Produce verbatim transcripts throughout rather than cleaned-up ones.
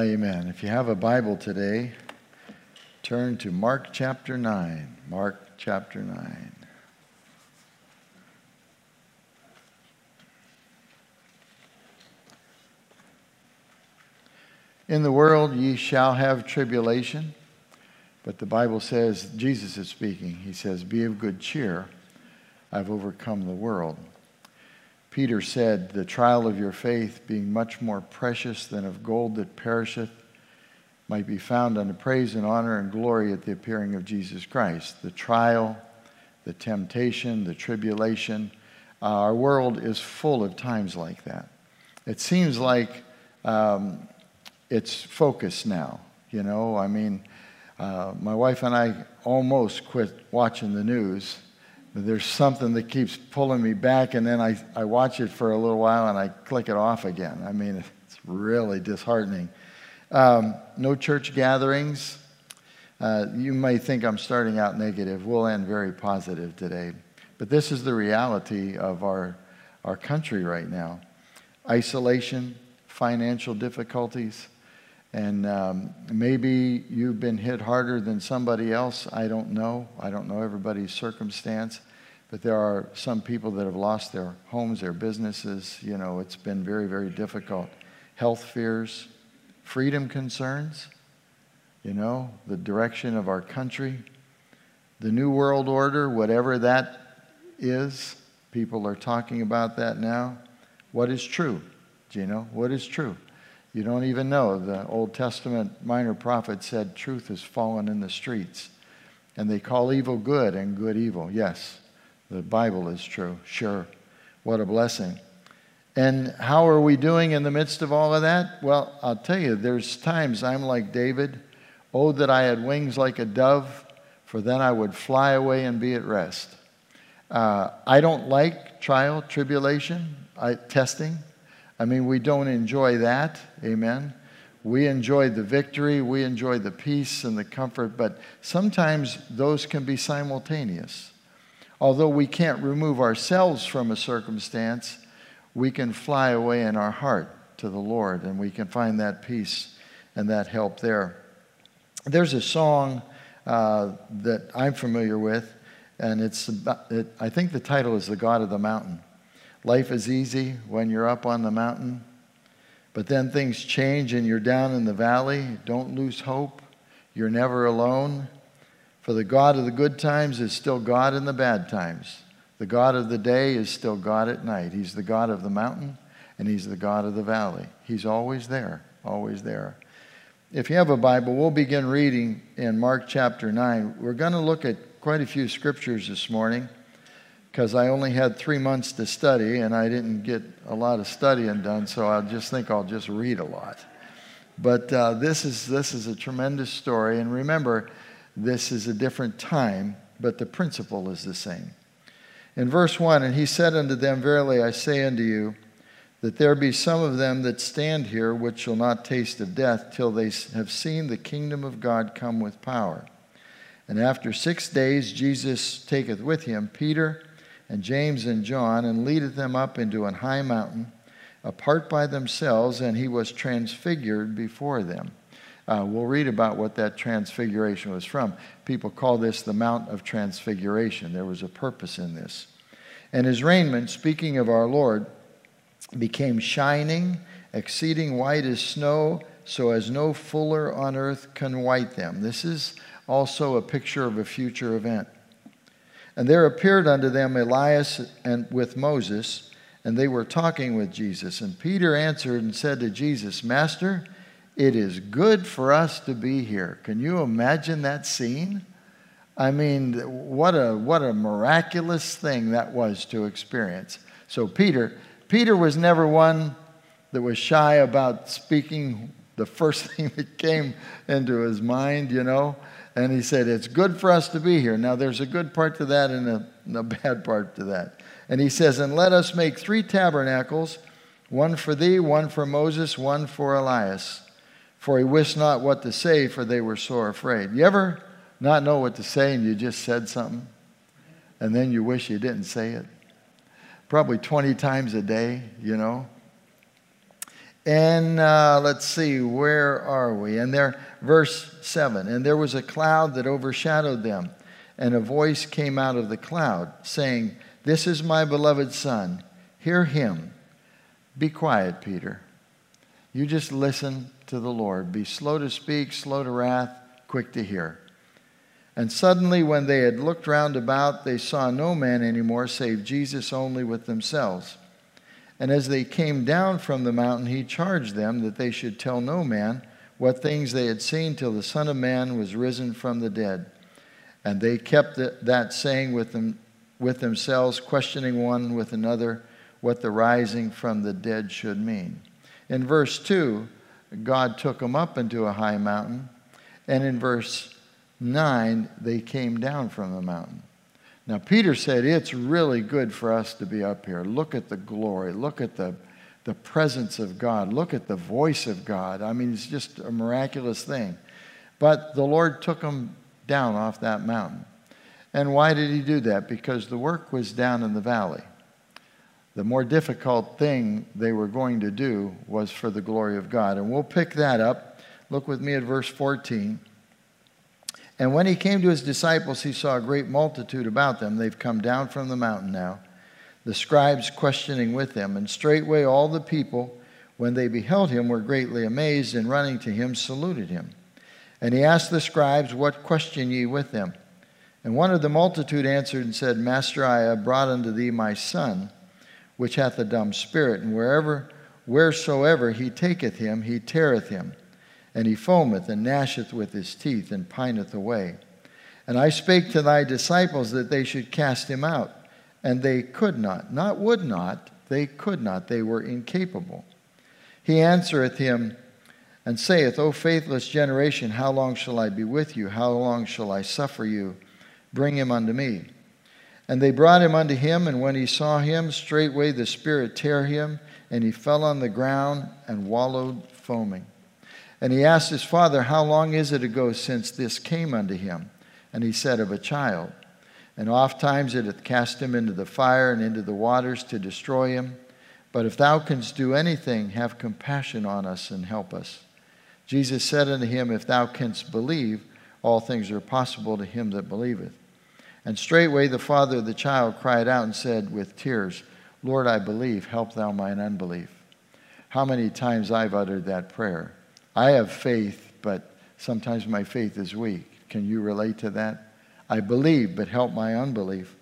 Amen. If you have a Bible today, turn to Mark chapter nine. Mark chapter nine. In the world ye shall have tribulation, but the Bible says, Jesus is speaking, he says, be of good cheer, I've overcome the world. Peter said, the trial of your faith, being much more precious than of gold that perisheth, might be found unto praise and honor and glory at the appearing of Jesus Christ. The trial, the temptation, the tribulation, uh, our world is full of times like that. It seems like um, it's focused now, you know. I mean, uh, my wife and I almost quit watching the news. There's something that keeps pulling me back, and then I, I watch it for a little while, and I click it off again. I mean, it's really disheartening. Um, no church gatherings. Uh, you may think I'm starting out negative. We'll end very positive today. But this is the reality of our, our country right now. Isolation, financial difficulties, and um, maybe you've been hit harder than somebody else. I don't know. I don't know everybody's circumstance. But there are some people that have lost their homes, their businesses. You know, it's been very, very difficult. Health fears, freedom concerns, you know, the direction of our country, the New World Order, whatever that is. People are talking about that now. What is true? Do you know? What is true? You don't even know. The Old Testament minor prophet said truth has fallen in the streets. And they call evil good and good evil. Yes, the Bible is true. Sure. What a blessing. And how are we doing in the midst of all of that? Well, I'll tell you, there's times I'm like David. Oh, that I had wings like a dove, for then I would fly away and be at rest. Uh, I don't like trial, tribulation, I, testing. I mean, we don't enjoy that. Amen. We enjoy the victory. We enjoy the peace and the comfort. But sometimes those can be simultaneous. Although we can't remove ourselves from a circumstance, we can fly away in our heart to the Lord, and we can find that peace and that help there. There's a song uh, that I'm familiar with, and it's about, it, I think the title is The God of the Mountain. Life is easy when you're up on the mountain, but then things change and you're down in the valley. Don't lose hope. You're never alone. For the God of the good times is still God in the bad times. The God of the day is still God at night. He's the God of the mountain, and He's the God of the valley. He's always there, always there. If you have a Bible, we'll begin reading in Mark chapter nine. We're going to look at quite a few scriptures this morning, because I only had three months to study, and I didn't get a lot of studying done, so I just think I'll just read a lot. But uh, this is this is a tremendous story, and remember, this is a different time, but the principle is the same. In verse one, and he said unto them, verily I say unto you, that there be some of them that stand here which shall not taste of death till they have seen the kingdom of God come with power. And after six days Jesus taketh with him Peter and James and John, and leadeth them up into an high mountain, apart by themselves, and he was transfigured before them. Uh, we'll read about what that transfiguration was from. People call this the Mount of Transfiguration. There was a purpose in this. And his raiment, speaking of our Lord, became shining, exceeding white as snow, so as no fuller on earth can white them. This is also a picture of a future event. And there appeared unto them Elias and with Moses, and they were talking with Jesus. And Peter answered and said to Jesus, Master, it is good for us to be here. Can you imagine that scene? I mean, what a what a miraculous thing that was to experience. So Peter, Peter was never one that was shy about speaking the first thing that came into his mind, you know. And he said, it's good for us to be here. Now, there's a good part to that and a, and a bad part to that. And he says, and let us make three tabernacles, one for thee, one for Moses, one for Elias. For he wist not what to say, for they were sore afraid. You ever not know what to say and you just said something, and then you wish you didn't say it? Probably twenty times a day, you know. And uh, let's see, where are we? And there, verse seven, and there was a cloud that overshadowed them, and a voice came out of the cloud, saying, "This is my beloved Son, hear him." Be quiet, Peter. You just listen to the Lord. Be slow to speak, slow to wrath, quick to hear. And suddenly, when they had looked round about, they saw no man anymore, save Jesus only with themselves. And as they came down from the mountain, he charged them that they should tell no man what things they had seen till the Son of Man was risen from the dead. And they kept that saying with them, with themselves, questioning one with another what the rising from the dead should mean. In verse two, God took them up into a high mountain. And in verse nine, they came down from the mountain. Now, Peter said, it's really good for us to be up here. Look at the glory. Look at the, the presence of God. Look at the voice of God. I mean, it's just a miraculous thing. But the Lord took them down off that mountain. And why did he do that? Because the work was down in the valley. The more difficult thing they were going to do was for the glory of God. And we'll pick that up. Look with me at verse fourteen. And when he came to his disciples, he saw a great multitude about them. They've come down from the mountain now. The scribes questioning with them. And straightway all the people, when they beheld him, were greatly amazed, and running to him saluted him. And he asked the scribes, what question ye with them? And one of the multitude answered and said, Master, I have brought unto thee my son, which hath a dumb spirit, and wherever, wheresoever he taketh him, he teareth him. And he foameth and gnasheth with his teeth, and pineth away. And I spake to thy disciples that they should cast him out, and they could not, not would not, they could not, they were incapable. He answereth him, and saith, O faithless generation, how long shall I be with you? How long shall I suffer you? Bring him unto me. And they brought him unto him, and when he saw him, straightway the spirit tare him, and he fell on the ground and wallowed foaming. And he asked his father, how long is it ago since this came unto him? And he said, of a child. And oft times it hath cast him into the fire and into the waters to destroy him. But if thou canst do anything, have compassion on us and help us. Jesus said unto him, if thou canst believe, all things are possible to him that believeth. And straightway the father of the child cried out and said with tears, Lord, I believe, help thou mine unbelief. How many times I've uttered that prayer. I have faith, but sometimes my faith is weak. Can you relate to that? I believe, but help my unbelief.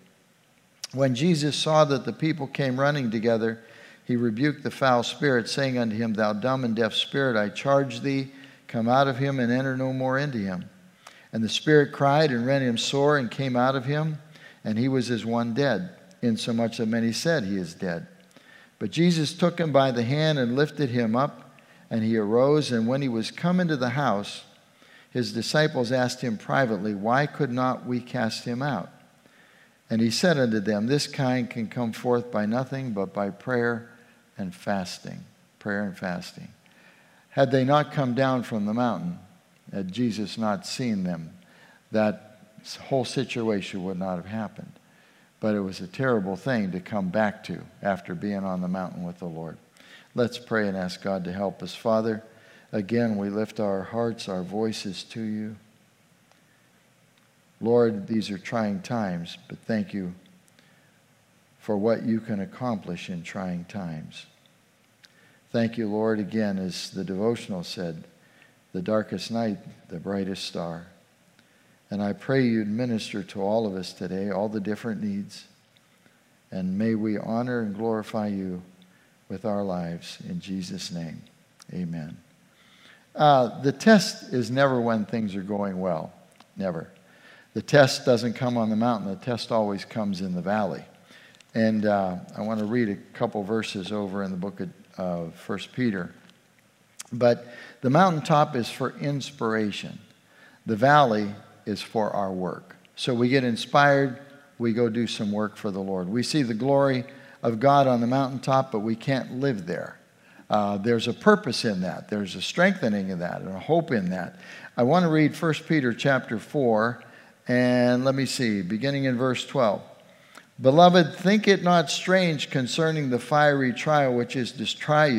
When Jesus saw that the people came running together, he rebuked the foul spirit, saying unto him, thou dumb and deaf spirit, I charge thee, come out of him and enter no more into him. And the spirit cried and rent him sore and came out of him, and he was as one dead, insomuch that many said, he is dead. But Jesus took him by the hand and lifted him up, and he arose, and when he was come into the house, his disciples asked him privately, why could not we cast him out? And he said unto them, this kind can come forth by nothing but by prayer and fasting. Prayer and fasting. Had they not come down from the mountain, had Jesus not seen them, that whole situation would not have happened. But it was a terrible thing to come back to after being on the mountain with the Lord. Let's pray and ask God to help us. Father, again, we lift our hearts, our voices to you. Lord, these are trying times, but thank you for what you can accomplish in trying times. Thank you, Lord, again, as the devotional said, the darkest night, the brightest star. And I pray you'd minister to all of us today, all the different needs. And may we honor and glorify you with our lives. In Jesus' name, amen. Uh, the test is never when things are going well. Never. The test doesn't come on the mountain. The test always comes in the valley. And uh, I want to read a couple verses over in the book of uh, First Peter. But the mountaintop is for inspiration. The valley is for our work. So we get inspired, we go do some work for the Lord. We see the glory of God on the mountaintop, but we can't live there. Uh, there's a purpose in that. There's a strengthening in that and a hope in that. I want to read First Peter chapter four, and let me see, beginning in verse twelve. Beloved, think it not strange concerning the fiery trial which is to try you,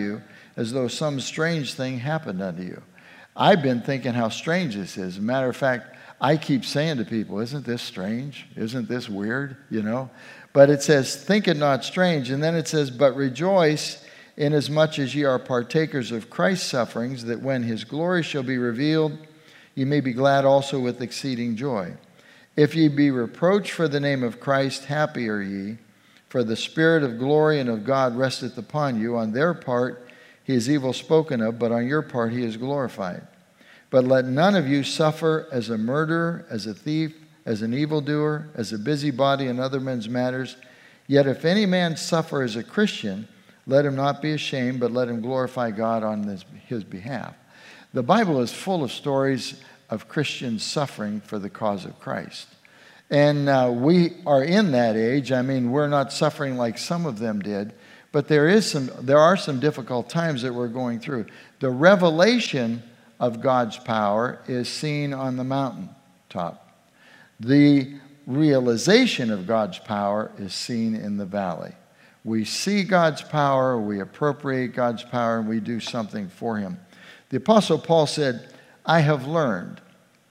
as though some strange thing happened unto you. I've been thinking how strange this is. As a matter of fact, I keep saying to people, isn't this strange? Isn't this weird? You know? But it says, think it not strange. And then it says, but rejoice inasmuch as ye are partakers of Christ's sufferings, that when his glory shall be revealed, ye may be glad also with exceeding joy. If ye be reproached for the name of Christ, happy are ye, for the Spirit of glory and of God resteth upon you. On their part he is evil spoken of, but on your part he is glorified. But let none of you suffer as a murderer, as a thief, as an evildoer, as a busybody in other men's matters. Yet if any man suffer as a Christian, let him not be ashamed, but let him glorify God on his, his behalf. The Bible is full of stories of Christians suffering for the cause of Christ. And uh, we are in that age. I mean, we're not suffering like some of them did, but there is some, there are some difficult times that we're going through. The revelation of God's power is seen on the mountaintop. The realization of God's power is seen in the valley. We see God's power, we appropriate God's power, and we do something for him. The Apostle Paul said, I have learned,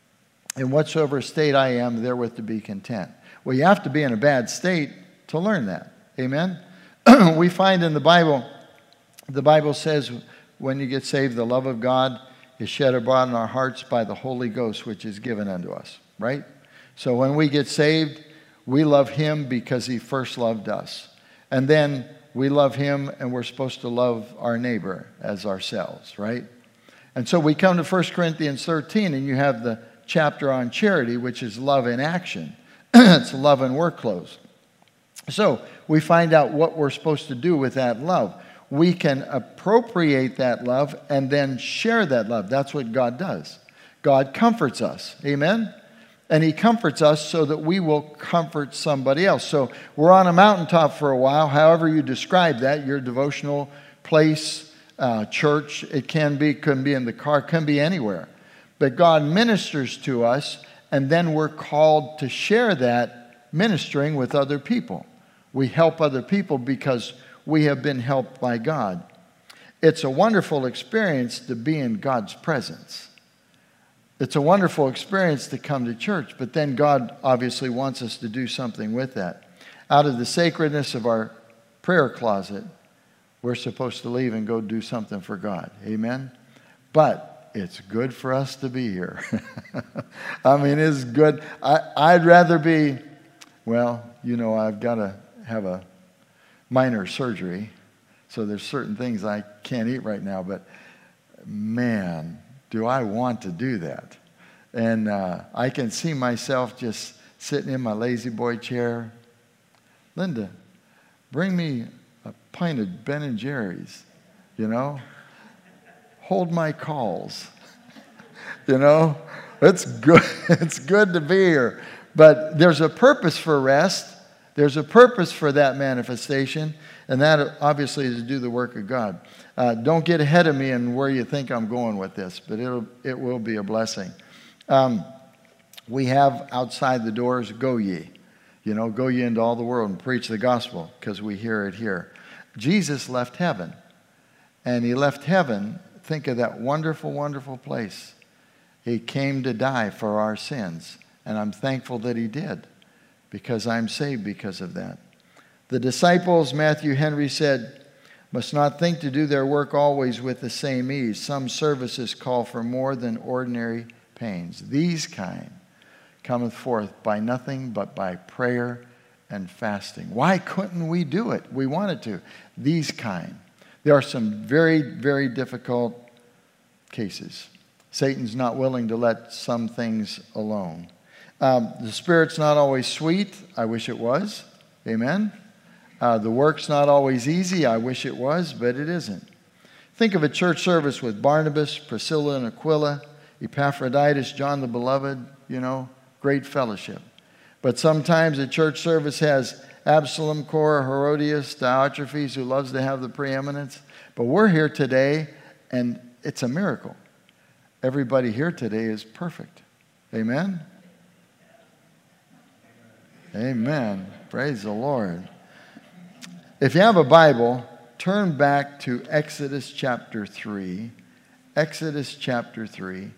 in whatsoever state I am, therewith to be content. Well, you have to be in a bad state to learn that. Amen? We find in the Bible, the Bible says, when you get saved, the love of God is shed abroad in our hearts by the Holy Ghost, which is given unto us. Right? So when we get saved, we love him because he first loved us. And then we love him, and we're supposed to love our neighbor as ourselves, right? And so we come to First Corinthians thirteen, and you have the chapter on charity, which is love in action. It's love in work clothes. So we find out what we're supposed to do with that love. We can appropriate that love and then share that love. That's what God does. God comforts us. Amen? And he comforts us so that we will comfort somebody else. So we're on a mountaintop for a while, however you describe that, your devotional place, uh, church. It can be, can be in the car, can be anywhere. But God ministers to us, and then we're called to share that ministering with other people. We help other people because we have been helped by God. It's a wonderful experience to be in God's presence. It's a wonderful experience to come to church, but then God obviously wants us to do something with that. Out of the sacredness of our prayer closet, we're supposed to leave and go do something for God. Amen? But it's good for us to be here. I mean, it's good. I, I'd rather be, well, you know, I've got to have a minor surgery, so there's certain things I can't eat right now, but man, do I want to do that? And uh, I can see myself just sitting in my lazy boy chair. Linda, bring me a pint of Ben and Jerry's, you know? Hold my calls. You know? It's good. It's good to be here. But there's a purpose for rest. There's a purpose for that manifestation, and that obviously is to do the work of God. Uh, don't get ahead of me in where you think I'm going with this, but it'll, it will be a blessing. Um, we have outside the doors, go ye. You know, go ye into all the world and preach the gospel, because we hear it here. Jesus left heaven, and he left heaven. Think of that wonderful, wonderful place. He came to die for our sins, and I'm thankful that he did, because I'm saved because of that. The disciples, Matthew Henry said, must not think to do their work always with the same ease. Some services call for more than ordinary pains. These kind cometh forth by nothing but by prayer and fasting. Why couldn't we do it? We wanted to. These kind. There are some very, very difficult cases. Satan's not willing to let some things alone. Um, the Spirit's not always sweet. I wish it was. Amen. Uh, the work's not always easy. I wish it was, but it isn't. Think of a church service with Barnabas, Priscilla and Aquila, Epaphroditus, John the Beloved, you know, great fellowship. But sometimes a church service has Absalom, Korah, Herodias, Diotrephes, who loves to have the preeminence. But we're here today, and it's a miracle. Everybody here today is perfect. Amen? Amen. Praise the Lord. If you have a Bible, turn back to Exodus chapter three. Exodus chapter three.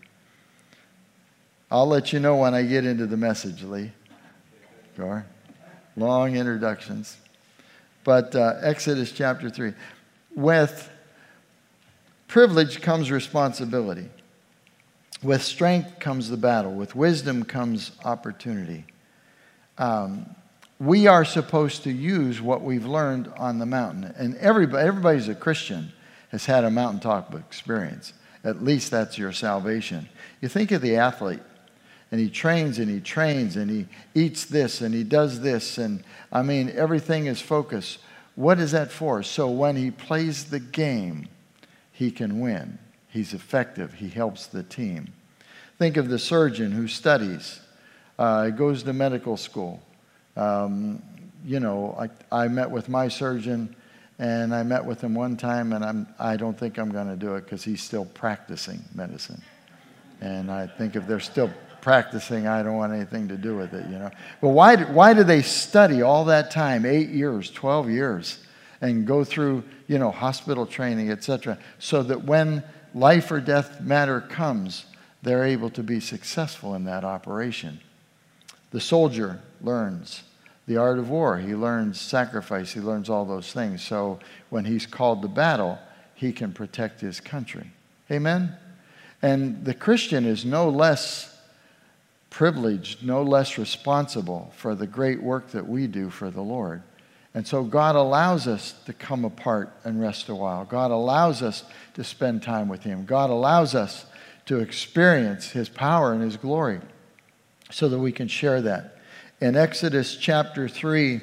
I'll let you know when I get into the message, Lee. Sure. Long introductions. But uh, Exodus chapter three. With privilege comes responsibility. With strength comes the battle. With wisdom comes opportunity. Um, we are supposed to use what we've learned on the mountain. And everybody, everybody who's a Christian has had a mountaintop experience. At least that's your salvation. You think of the athlete, and he trains and he trains and he eats this and he does this. And I mean, everything is focused. What is that for? So when he plays the game, he can win. He's effective. He helps the team. Think of the surgeon who studies, uh, goes to medical school. Um, you know, I, I met with my surgeon, and I met with him one time, and I'm, I don't think I'm going to do it because he's still practicing medicine. And I think if they're still practicing, I don't want anything to do with it, you know. But why, why do they study all that time, eight years, twelve years, and go through, you know, hospital training, et cetera, so that when life or death matter comes, they're able to be successful in that operation? The soldier learns the art of war. He learns sacrifice. He learns all those things. So when he's called to battle, he can protect his country. Amen? And the Christian is no less privileged, no less responsible for the great work that we do for the Lord. And so God allows us to come apart and rest a while. God allows us to spend time with Him. God allows us to experience His power and His glory so that we can share that. In Exodus chapter three,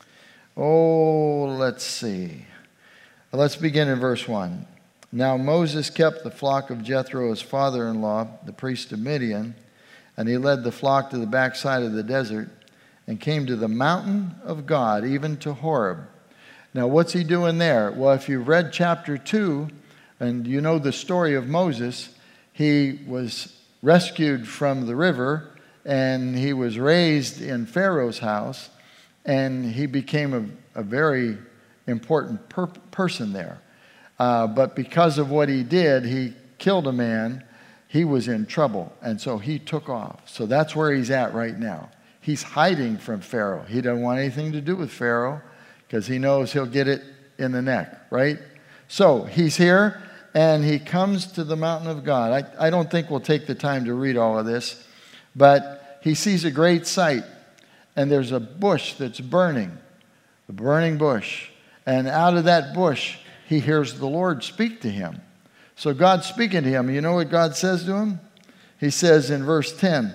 oh, let's see. Let's begin in verse one. Now Moses kept the flock of Jethro, his father-in-law, the priest of Midian, and he led the flock to the backside of the desert and came to the mountain of God, even to Horeb. Now, what's he doing there? Well, if you've read chapter two, and you know the story of Moses, he was rescued from the river, and he was raised in Pharaoh's house, and he became a, a very important per- person there. Uh, but because of what he did, he killed a man. He was in trouble, and so he took off. So that's where he's at right now. He's hiding from Pharaoh. He doesn't want anything to do with Pharaoh because he knows he'll get it in the neck, right? So he's here, and he comes to the mountain of God. I, I don't think we'll take the time to read all of this, but he sees a great sight, and there's a bush that's burning, a burning bush. And out of that bush, he hears the Lord speak to him. So God's speaking to him. You know what God says to him? He says in verse ten,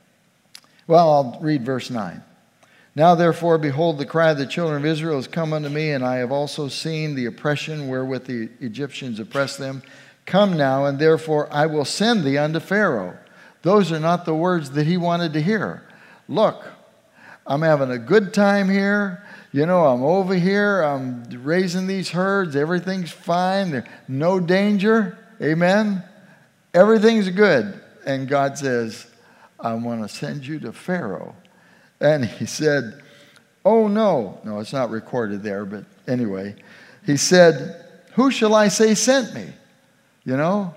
well, I'll read verse nine. Now, therefore, behold, the cry of the children of Israel has come unto me, and I have also seen the oppression wherewith the Egyptians oppress them. Come now, and therefore I will send thee unto Pharaoh. Those are not the words that he wanted to hear. Look, I'm having a good time here. You know, I'm over here. I'm raising these herds. Everything's fine. There's no danger. Amen? Everything's good. And God says, I want to send you to Pharaoh. And he said, oh, no. No, it's not recorded there, but anyway. He said, who shall I say sent me? You know,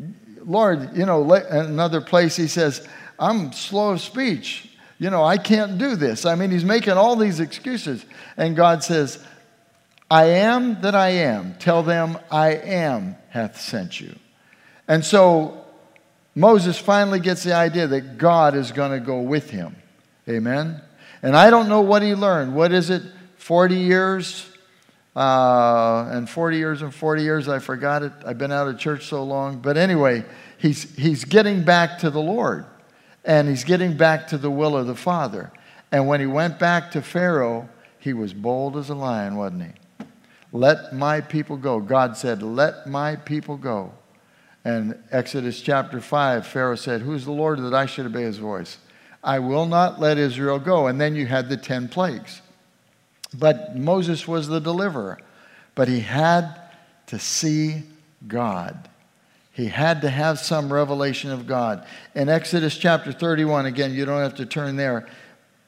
Lord, you know, another place he says, I'm slow of speech. You know, I can't do this. I mean, he's making all these excuses. And God says, I am that I am. Tell them I am hath sent you. And so Moses finally gets the idea that God is going to go with him. Amen? And I don't know what he learned. What is it? forty years? Uh, and forty years and forty years, I forgot it. I've been out of church so long. But anyway, he's, he's getting back to the Lord. And he's getting back to the will of the Father. And when he went back to Pharaoh, he was bold as a lion, wasn't he? Let my people go. God said, let my people go. And Exodus chapter five, Pharaoh said, who's the Lord that I should obey his voice? I will not let Israel go. And then you had the ten plagues. But Moses was the deliverer. But he had to see God. He had to have some revelation of God. In Exodus chapter thirty-one, again, you don't have to turn there.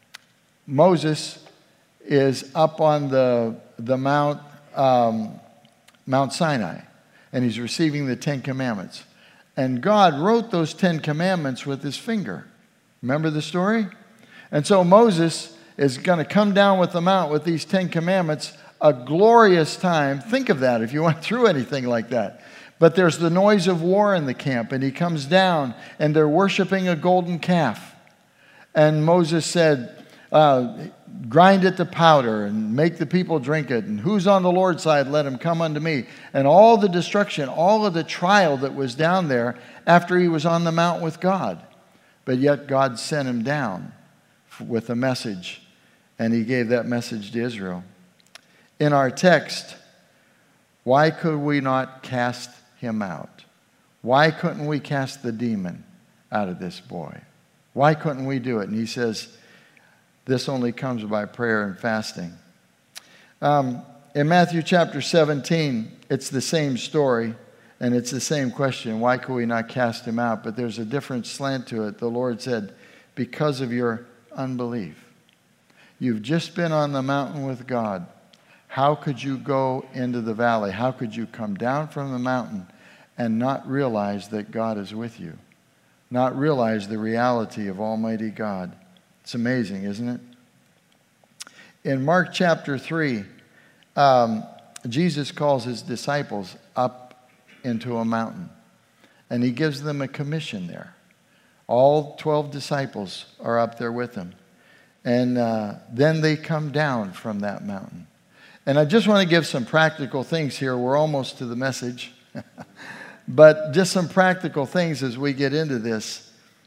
Moses is up on the, the mount um, Mount Sinai, and he's receiving the Ten Commandments. And God wrote those Ten Commandments with his finger. Remember the story? And so Moses is going to come down with the mount with these Ten Commandments, a glorious time. Think of that if you went through anything like that. But there's the noise of war in the camp, and he comes down, and they're worshiping a golden calf. And Moses said, uh, grind it to powder and make the people drink it. And who's on the Lord's side, let him come unto me. And all the destruction, all of the trial that was down there after he was on the mount with God. But yet God sent him down with a message, and he gave that message to Israel. In our text, why could we not cast him out? Why couldn't we cast the demon out of this boy? Why couldn't we do it? And he says, this only comes by prayer and fasting. Um, in Matthew chapter seventeen, it's the same story, and it's the same question. Why could we not cast him out? But there's a different slant to it. The Lord said, because of your unbelief. You've just been on the mountain with God. How could you go into the valley? How could you come down from the mountain and not realize that God is with you? Not realize the reality of Almighty God. It's amazing, isn't it? In Mark chapter three, um, Jesus calls his disciples up into a mountain, and he gives them a commission there. All twelve disciples are up there with him. And uh, then they come down from that mountain. And I just want to give some practical things here. We're almost to the message. But just some practical things as we get into this.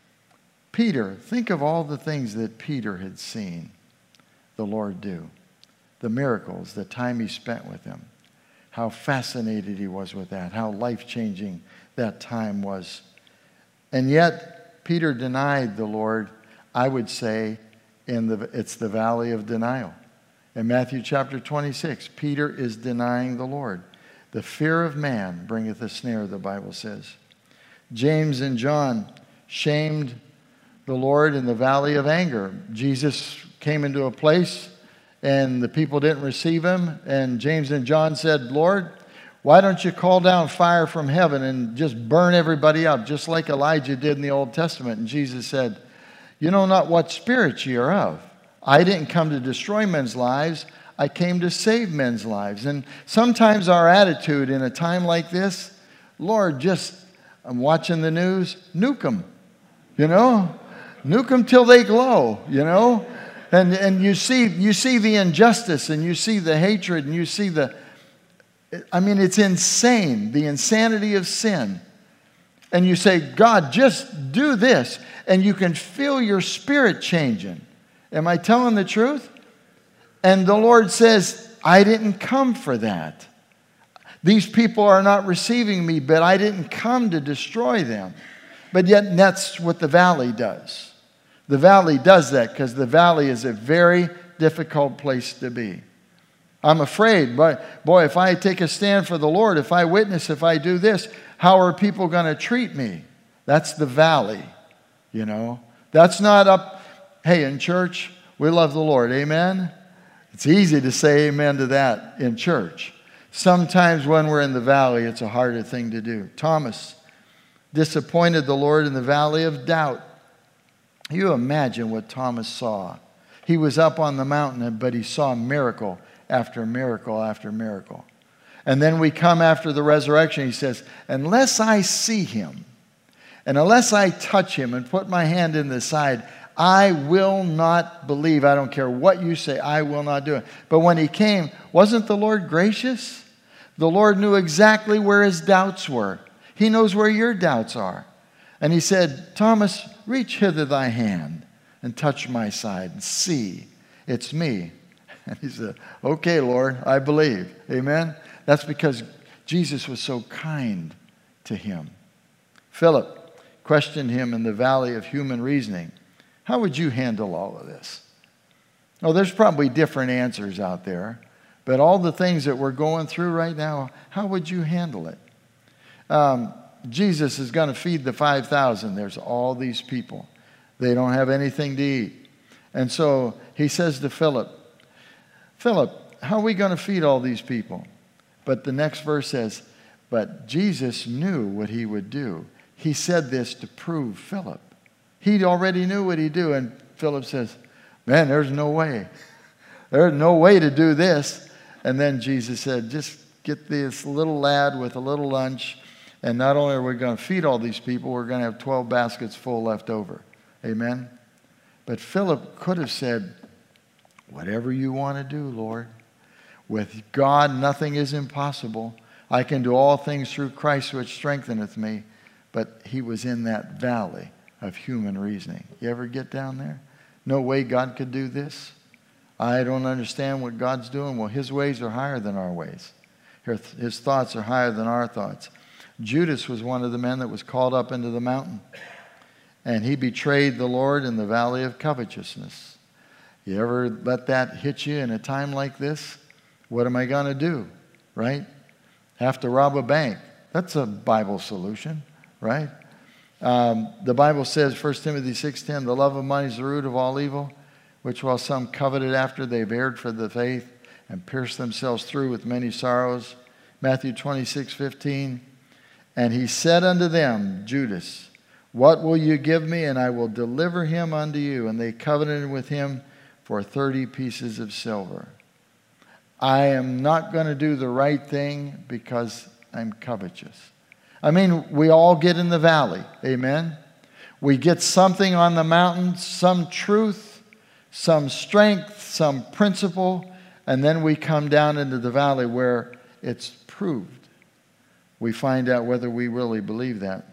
Peter, think of all the things that Peter had seen the Lord do. The miracles, the time he spent with him. How fascinated he was with that. How life-changing that time was. And yet, Peter denied the Lord, I would say, in the it's the valley of denial. In Matthew chapter twenty-six, Peter is denying the Lord. The fear of man bringeth a snare, the Bible says. James and John shamed the Lord in the valley of anger. Jesus came into a place and the people didn't receive him. And James and John said, Lord, why don't you call down fire from heaven and just burn everybody up, just like Elijah did in the Old Testament? And Jesus said, you know not what spirit ye are of. I didn't come to destroy men's lives. I came to save men's lives. And sometimes our attitude in a time like this, Lord, just, I'm watching the news, nuke them, you know? Nuke them till they glow, you know? And, and you see, you see the injustice, and you see the hatred, and you see the, I mean, it's insane, the insanity of sin. And you say, God, just do this, and you can feel your spirit changing. Am I telling the truth? And the Lord says, I didn't come for that. These people are not receiving me, but I didn't come to destroy them. But yet that's what the valley does. The valley does that because the valley is a very difficult place to be. I'm afraid, but boy, if I take a stand for the Lord, if I witness, if I do this, how are people going to treat me? That's the valley, you know. That's not up, hey, in church, we love the Lord, amen? It's easy to say amen to that in church. Sometimes when we're in the valley, it's a harder thing to do. Thomas disappointed the Lord in the valley of doubt. You imagine what Thomas saw. He was up on the mountain, but he saw miracle after miracle after miracle. And then we come after the resurrection, he says, unless I see him, and unless I touch him and put my hand in the side, I will not believe. I don't care what you say, I will not do it. But when he came, wasn't the Lord gracious? The Lord knew exactly where his doubts were. He knows where your doubts are. And he said, Thomas, reach hither thy hand and touch my side and see, it's me. And he said, okay, Lord, I believe. Amen? That's because Jesus was so kind to him. Philip questioned him in the valley of human reasoning. How would you handle all of this? Oh, there's probably different answers out there. But all the things that we're going through right now, how would you handle it? Um, Jesus is going to feed the five thousand. There's all these people. They don't have anything to eat. And so he says to Philip, Philip, how are we going to feed all these people? But the next verse says, but Jesus knew what he would do. He said this to prove Philip. He already knew what he'd do. And Philip says, man, there's no way. There's no way to do this. And then Jesus said, just get this little lad with a little lunch. And not only are we going to feed all these people, we're going to have twelve baskets full left over. Amen? But Philip could have said, whatever you want to do, Lord. With God, nothing is impossible. I can do all things through Christ which strengtheneth me. But he was in that valley of human reasoning. You ever get down there? No way God could do this. I don't understand what God's doing. Well, his ways are higher than our ways. His thoughts are higher than our thoughts. Judas was one of the men that was called up into the mountain. And he betrayed the Lord in the valley of covetousness. You ever let that hit you in a time like this? What am I going to do? Right? Have to rob a bank. That's a Bible solution, right? Um, the Bible says, First Timothy six ten, the love of money is the root of all evil, which while some coveted after, they've erred from the faith and pierced themselves through with many sorrows. Matthew twenty-six fifteen, and he said unto them, Judas, what will you give me, and I will deliver him unto you? And they covenanted with him for thirty pieces of silver. I am not going to do the right thing because I'm covetous. I mean, we all get in the valley. Amen? We get something on the mountain, some truth, some strength, some principle, and then we come down into the valley where it's proved. We find out whether we really believe that.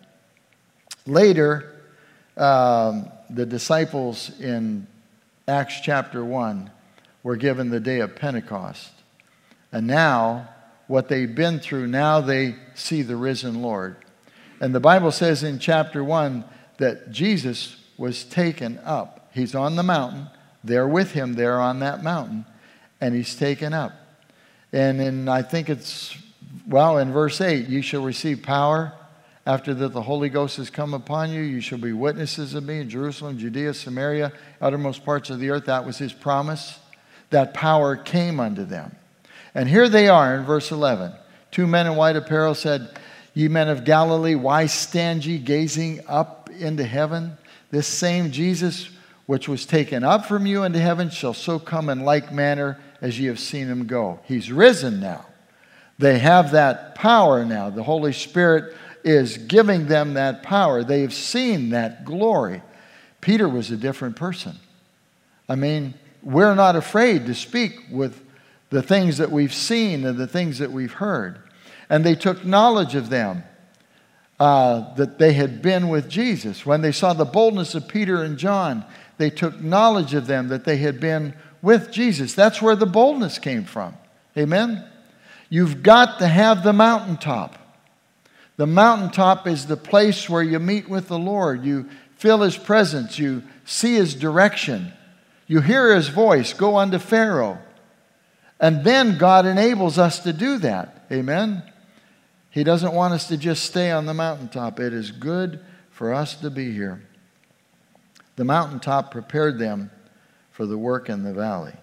Later, um, the disciples in Acts chapter one were given the day of Pentecost. And now, what they've been through, now they see the risen Lord. And the Bible says in chapter one that Jesus was taken up. He's on the mountain. They're with him there on that mountain. And he's taken up. And in, I think it's, well, in verse eight, you shall receive power after that the Holy Ghost has come upon you. You shall be witnesses of me in Jerusalem, Judea, Samaria, uttermost parts of the earth. That was his promise. That power came unto them. And here they are in verse eleven. Two men in white apparel said, ye men of Galilee, why stand ye gazing up into heaven? This same Jesus which was taken up from you into heaven shall so come in like manner as ye have seen him go. He's risen now. They have that power now. The Holy Spirit is giving them that power. They've seen that glory. Peter was a different person. I mean, we're not afraid to speak with the things that we've seen and the things that we've heard. And they took knowledge of them, uh, that they had been with Jesus. When they saw the boldness of Peter and John, they took knowledge of them, that they had been with Jesus. That's where the boldness came from. Amen? You've got to have the mountaintop. The mountaintop is the place where you meet with the Lord. You feel his presence. You see his direction. You hear his voice. Go unto Pharaoh. And then God enables us to do that. Amen? He doesn't want us to just stay on the mountaintop. It is good for us to be here. The mountaintop prepared them for the work in the valley.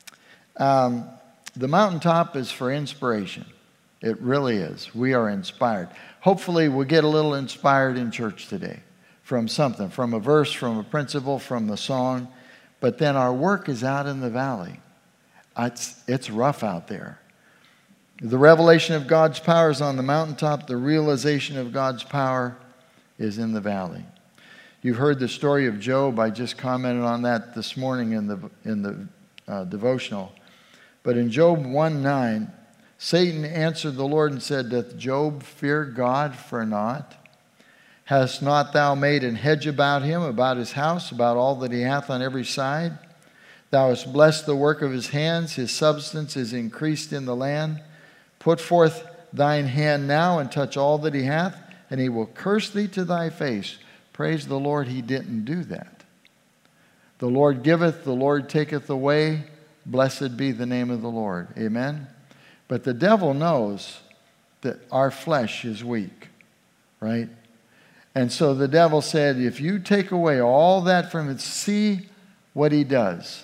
Um, the mountaintop is for inspiration. It really is. We are inspired. Hopefully we'll get a little inspired in church today from something, from a verse, from a principle, from the song. But then our work is out in the valley. It's, it's rough out there. The revelation of God's power is on the mountaintop. The realization of God's power is in the valley. You've heard the story of Job. I just commented on that this morning in the, in the uh, devotional. But in Job one nine, Satan answered the Lord and said, doth Job fear God for naught? Hast not thou made an hedge about him, about his house, about all that he hath on every side? Thou hast blessed the work of his hands. His substance is increased in the land. Put forth thine hand now and touch all that he hath, and he will curse thee to thy face. Praise the Lord, he didn't do that. The Lord giveth, the Lord taketh away. Blessed be the name of the Lord. Amen? But the devil knows that our flesh is weak, right? And so the devil said, if you take away all that from it, see what he does.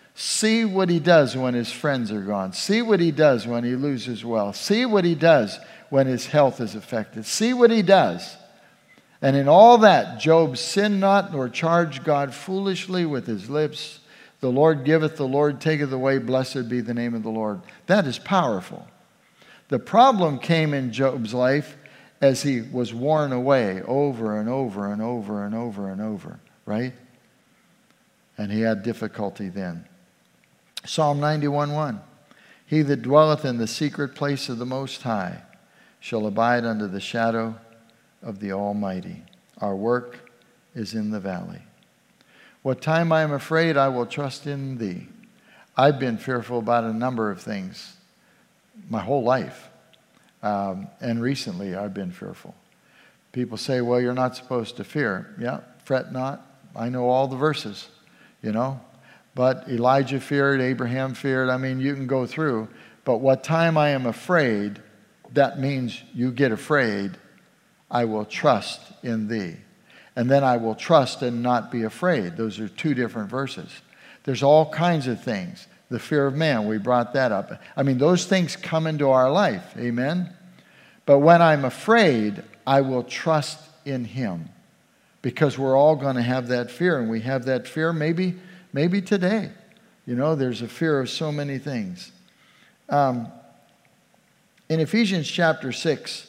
See what he does when his friends are gone. See what he does when he loses wealth. See what he does when his health is affected. See what he does. And in all that, Job sinned not, nor charged God foolishly with his lips. The Lord giveth, the Lord taketh away. Blessed be the name of the Lord. That is powerful. The problem came in Job's life as he was worn away over and over and over and over and over, right? And he had difficulty then. Psalm ninety-one one. He that dwelleth in the secret place of the Most High shall abide under the shadow of the Almighty. Our work is in the valley. What time I am afraid, I will trust in thee. I've been fearful about a number of things my whole life. Um, and recently I've been fearful. People say, well, you're not supposed to fear. Yeah, fret not. I know all the verses, you know. But Elijah feared, Abraham feared. I mean, you can go through. But what time I am afraid, that means you get afraid. I will trust in thee. And then I will trust and not be afraid. Those are two different verses. There's all kinds of things. The fear of man, we brought that up. I mean, those things come into our life. Amen? But when I'm afraid, I will trust in him. Because we're all going to have that fear. And we have that fear maybe, maybe today. You know, there's a fear of so many things. Um, in Ephesians chapter six,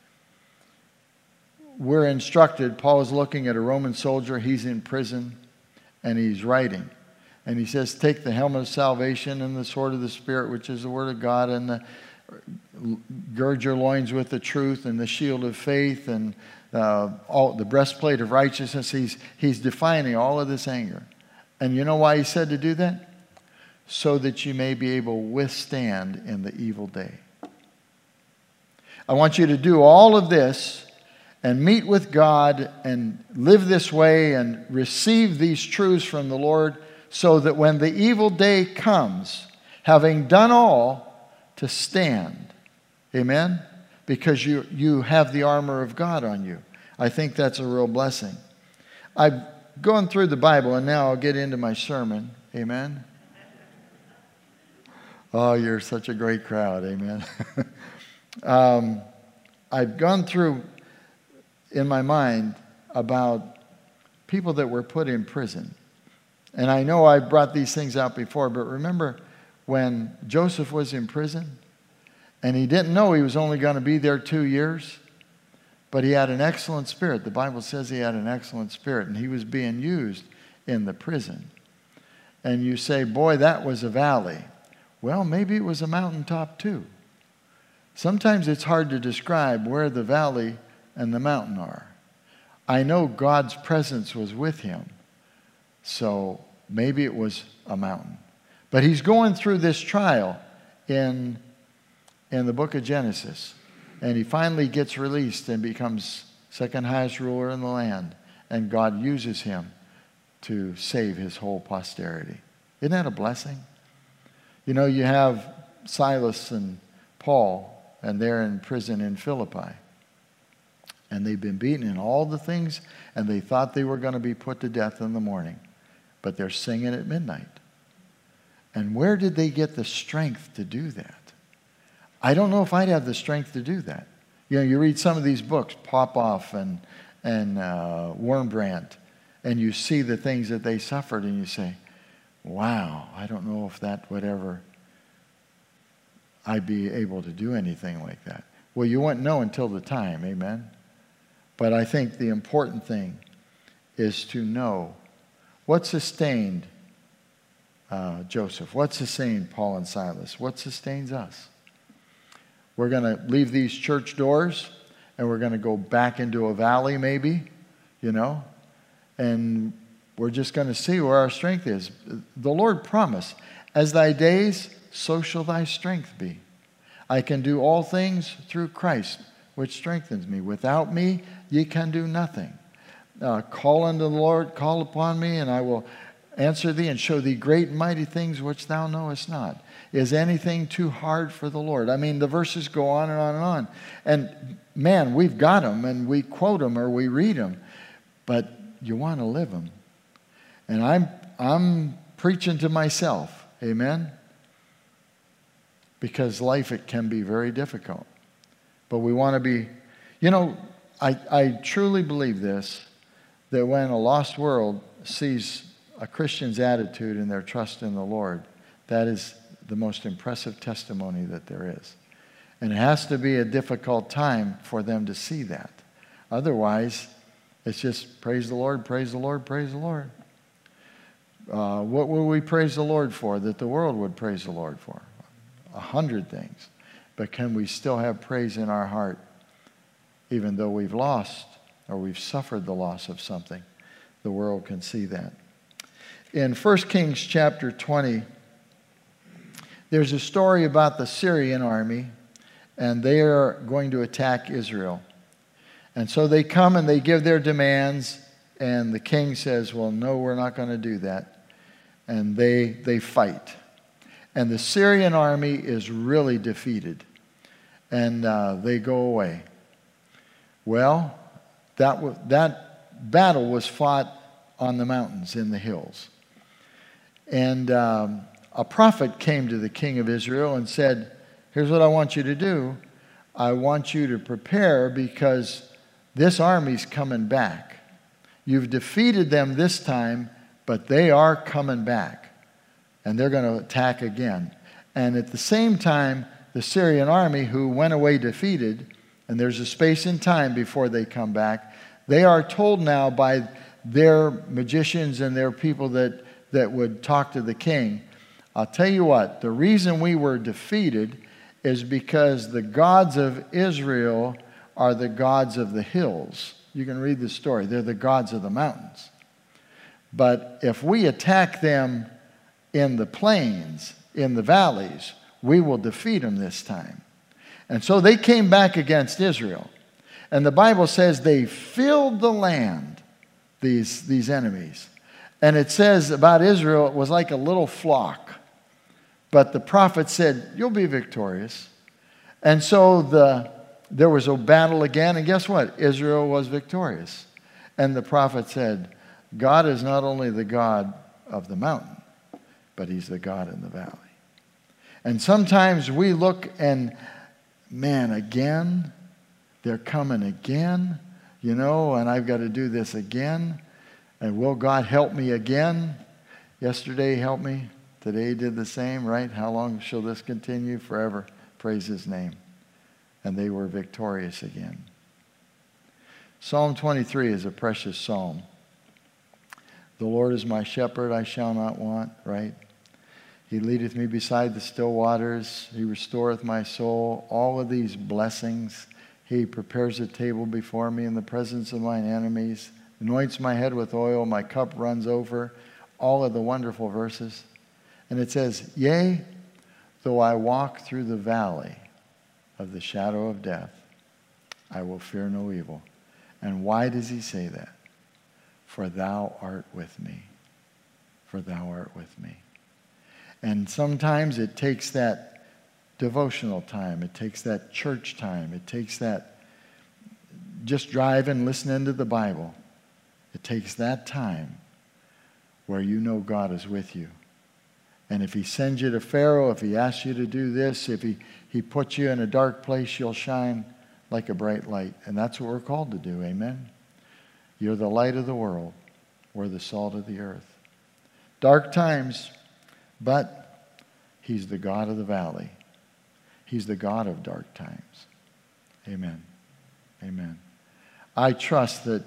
we're instructed, Paul is looking at a Roman soldier. He's in prison, and he's writing. And he says, take the helmet of salvation and the sword of the Spirit, which is the word of God, and the, gird your loins with the truth, and the shield of faith, and uh, all the breastplate of righteousness. He's, he's defining all of this anger. And you know why he said to do that? So that you may be able to withstand in the evil day. I want you to do all of this and meet with God and live this way and receive these truths from the Lord, so that when the evil day comes, having done all, to stand. Amen? Because you, you have the armor of God on you. I think that's a real blessing. I've gone through the Bible, and now I'll get into my sermon. Amen? Oh, you're such a great crowd. Amen? um, I've gone through, in my mind, about people that were put in prison. And I know I've brought these things out before, but remember when Joseph was in prison and he didn't know he was only going to be there two years, but he had an excellent spirit. The Bible says he had an excellent spirit, and he was being used in the prison. And you say, boy, that was a valley. Well, maybe it was a mountaintop too. Sometimes it's hard to describe where the valley and the mountain are. I know God's presence was with him. So maybe it was a mountain. But he's going through this trial in, in the book of Genesis. And he finally gets released and becomes second highest ruler in the land. And God uses him to save his whole posterity. Isn't that a blessing? You know, you have Silas and Paul, and they're in prison in Philippi. And they've been beaten in all the things, and they thought they were going to be put to death in the morning. But they're singing at midnight. And where did they get the strength to do that? I don't know if I'd have the strength to do that. You know, you read some of these books, Popoff and, and uh, Wurmbrand, and you see the things that they suffered, and you say, wow, I don't know if that would ever, I'd be able to do anything like that. Well, you wouldn't know until the time, amen? But I think the important thing is to know what sustained uh, Joseph, what sustained Paul and Silas, what sustains us. We're going to leave these church doors, and we're going to go back into a valley maybe, you know, and we're just going to see where our strength is. The Lord promised, as thy days, so shall thy strength be. I can do all things through Christ, which strengthens me. Without me, ye can do nothing. Uh, call unto the Lord, call upon me, and I will answer thee and show thee great and mighty things which thou knowest not. Is anything too hard for the Lord? I mean, the verses go on and on and on. And man, we've got them, and we quote them or we read them, but you want to live them. And I'm, I'm preaching to myself. Amen? Because life, it can be very difficult. But we want to be, you know, I, I truly believe this, that when a lost world sees a Christian's attitude and their trust in the Lord, that is the most impressive testimony that there is. And it has to be a difficult time for them to see that. Otherwise, it's just praise the Lord, praise the Lord, praise the Lord. Uh, what will we praise the Lord for that the world would praise the Lord for? A hundred things. But can we still have praise in our heart even though we've lost or we've suffered the loss of something? The world can see that. In First Kings chapter twenty, there's a story about the Syrian army, and they are going to attack Israel. And so they come and they give their demands, and the king says, well, no, we're not going to do that. And they, they fight. And the Syrian army is really defeated, and uh, they go away. Well, that, w- that battle was fought on the mountains in the hills. And um, a prophet came to the king of Israel and said, here's what I want you to do. I want you to prepare because this army's coming back. You've defeated them this time, but they are coming back. And they're going to attack again. And at the same time, the Syrian army, who went away defeated, and there's a space in time before they come back, they are told now by their magicians and their people that, that would talk to the king, I'll tell you what, the reason we were defeated is because the gods of Israel are the gods of the hills. You can read the story. They're the gods of the mountains. But if we attack them in the plains, in the valleys, we will defeat them this time. And so they came back against Israel. And the Bible says they filled the land, these, these enemies. And it says about Israel, it was like a little flock. But the prophet said, you'll be victorious. And so the, there was a battle again, and guess what? Israel was victorious. And the prophet said, God is not only the God of the mountain, but he's the God in the valley. And sometimes we look and, man, again, they're coming again, you know, and I've got to do this again. And will God help me again? Yesterday he helped me. Today he did the same, right? How long shall this continue? Forever. Praise his name. And they were victorious again. Psalm twenty-three is a precious psalm. The Lord is my shepherd, I shall not want, right? He leadeth me beside the still waters. He restoreth my soul. All of these blessings. He prepares a table before me in the presence of mine enemies. Anoints my head with oil. My cup runs over. All of the wonderful verses. And it says, yea, though I walk through the valley of the shadow of death, I will fear no evil. And why does he say that? For thou art with me. For thou art with me. And sometimes it takes that devotional time. It takes that church time. It takes that just driving, listening to the Bible. It takes that time where you know God is with you. And if he sends you to Pharaoh, if he asks you to do this, if he, he puts you in a dark place, you'll shine like a bright light. And that's what we're called to do, amen? You're the light of the world. We're the salt of the earth. Dark times, but he's the God of the valley. He's the God of dark times. Amen. Amen. I trust that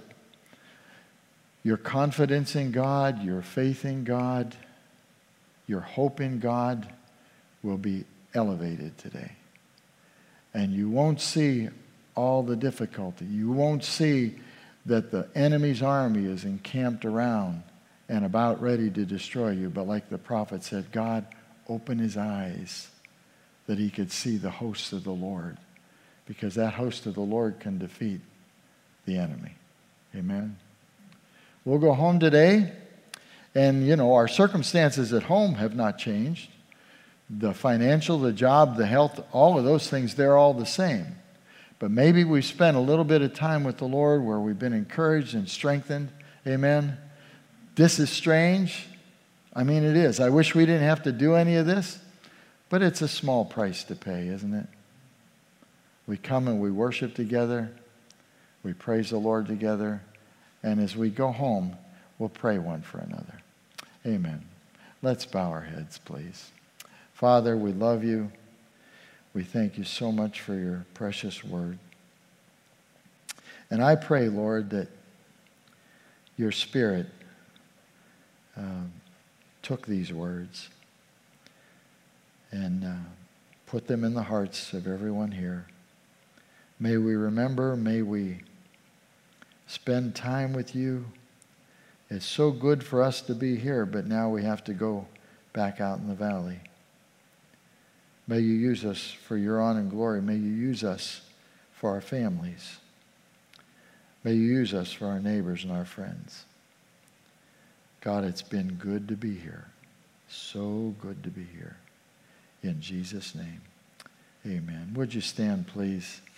your confidence in God, your faith in God, your hope in God will be elevated today. And you won't see all the difficulty. You won't see that the enemy's army is encamped around and about ready to destroy you. But like the prophet said, God, open his eyes that he could see the hosts of the Lord. Because that host of the Lord can defeat the enemy. Amen. We'll go home today. And, you know, our circumstances at home have not changed. The financial, the job, the health, all of those things, they're all the same. But maybe we've spent a little bit of time with the Lord where we've been encouraged and strengthened. Amen. This is strange. I mean, it is. I wish we didn't have to do any of this, but it's a small price to pay, isn't it? We come and we worship together. We praise the Lord together. And as we go home, we'll pray one for another. Amen. Let's bow our heads, please. Father, we love you. We thank you so much for your precious word. And I pray, Lord, that your Spirit um, took these words and uh, put them in the hearts of everyone here. May we remember, may we spend time with you. It's so good for us to be here, but now we have to go back out in the valley. May you use us for your honor and glory. May you use us for our families. May you use us for our neighbors and our friends. God, it's been good to be here. So good to be here. In Jesus' name, amen. Would you stand, please?